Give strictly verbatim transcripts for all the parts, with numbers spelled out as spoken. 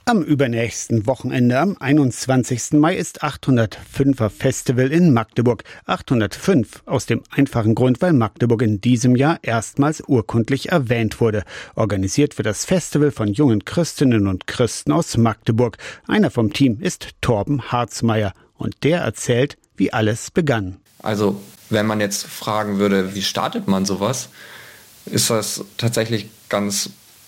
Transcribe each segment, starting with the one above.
Am übernächsten Wochenende, am einundzwanzigsten Mai, ist achthundertfünfer Festival in Magdeburg. achthundertfünf aus dem einfachen Grund, weil Magdeburg in diesem Jahr erstmals urkundlich erwähnt wurde. Organisiert wird das Festival von jungen Christinnen und Christen aus Magdeburg. Einer vom Team ist Torben Harzmeier und der erzählt, wie alles begann. Also, wenn man jetzt fragen würde, wie startet man sowas, ist das tatsächlich ganz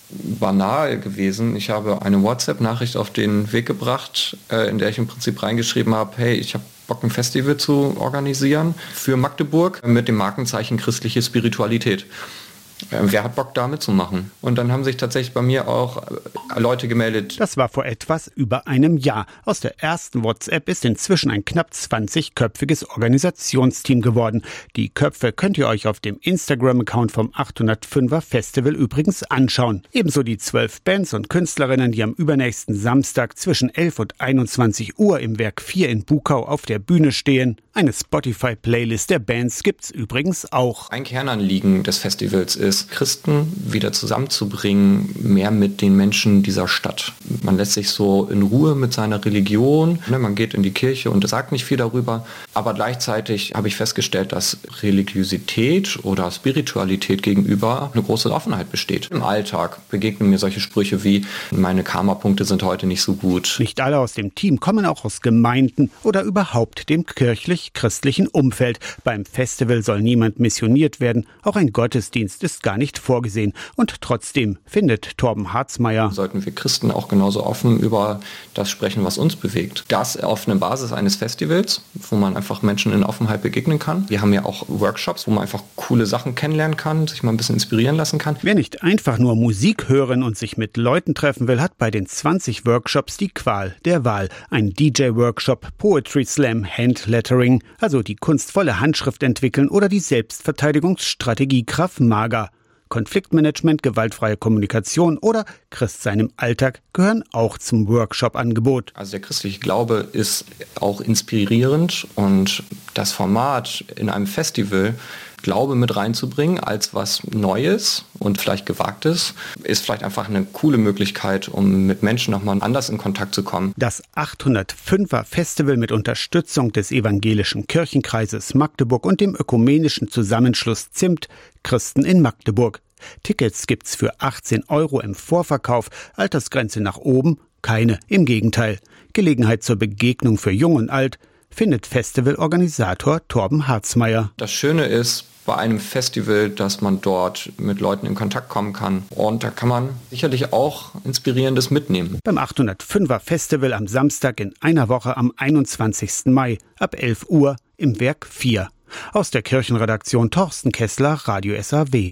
banal gewesen. Ich habe eine WhatsApp-Nachricht auf den Weg gebracht, äh, in der ich im Prinzip reingeschrieben habe, hey, ich habe Bock, ein Festival zu organisieren für Magdeburg mit dem Markenzeichen christliche Spiritualität. Äh, wer hat Bock, da mitzumachen? Und dann haben sich tatsächlich bei mir auch äh, Leute gemeldet. Das war vor etwas über einem Jahr. Aus der ersten WhatsApp ist inzwischen ein knapp zwanzigköpfiges Organisationsteam geworden. Die Köpfe könnt ihr euch auf dem Instagram-Account vom achthundertfünfer Festival übrigens anschauen. Ebenso die zwölf Bands und Künstlerinnen, die am übernächsten Samstag zwischen elf und einundzwanzig Uhr im Werk vier in Bukau auf der Bühne stehen. Eine Spotify-Playlist der Bands gibt's übrigens auch. Ein Kernanliegen des Festivals ist, Christen wieder zusammenzubringen, mehr mit den Menschen dieser Stadt. Man lässt sich so in Ruhe mit seiner Religion, ne, man geht in die Kirche und sagt nicht viel darüber, aber gleichzeitig habe ich festgestellt, dass Religiosität oder Spiritualität gegenüber eine große Offenheit besteht. Im Alltag begegnen mir solche Sprüche wie, meine Karma-Punkte sind heute nicht so gut. Nicht alle aus dem Team kommen auch aus Gemeinden oder überhaupt dem kirchlich-christlichen Umfeld. Beim Festival soll niemand missioniert werden, auch ein Gottesdienst ist gar nicht vorgesehen. Und trotzdem findet Torben Harzmeier: Sollten wir Christen auch genauso offen über das sprechen, was uns bewegt. Das auf einer Basis eines Festivals, wo man einfach Menschen in Offenheit begegnen kann. Wir haben ja auch Workshops, wo man einfach coole Sachen kennenlernen kann, sich mal ein bisschen inspirieren lassen kann. Wer nicht einfach nur Musik hören und sich mit Leuten treffen will, hat bei den zwanzig Workshops die Qual der Wahl. Ein D J-Workshop, Poetry Slam, Handlettering, also die kunstvolle Handschrift entwickeln oder die Selbstverteidigungsstrategie Krav Maga. Konfliktmanagement, gewaltfreie Kommunikation oder Christsein im Alltag gehören auch zum Workshop-Angebot. Also der christliche Glaube ist auch inspirierend und das Format in einem Festival, Glaube mit reinzubringen als was Neues und vielleicht Gewagtes, ist vielleicht einfach eine coole Möglichkeit, um mit Menschen nochmal anders in Kontakt zu kommen. Das achthundertfünfer Festival mit Unterstützung des Evangelischen Kirchenkreises Magdeburg und dem ökumenischen Zusammenschluss Zimt, Christen in Magdeburg. Tickets gibt's für achtzehn Euro im Vorverkauf, Altersgrenze nach oben keine, im Gegenteil. Gelegenheit zur Begegnung für Jung und Alt findet Festivalorganisator Torben Harzmeier. Das Schöne ist bei einem Festival, dass man dort mit Leuten in Kontakt kommen kann. Und da kann man sicherlich auch Inspirierendes mitnehmen. Beim achthundertfünfer Festival am Samstag in einer Woche am einundzwanzigsten Mai ab elf Uhr im Werk vier. Aus der Kirchenredaktion Thorsten Kessler, Radio S A W.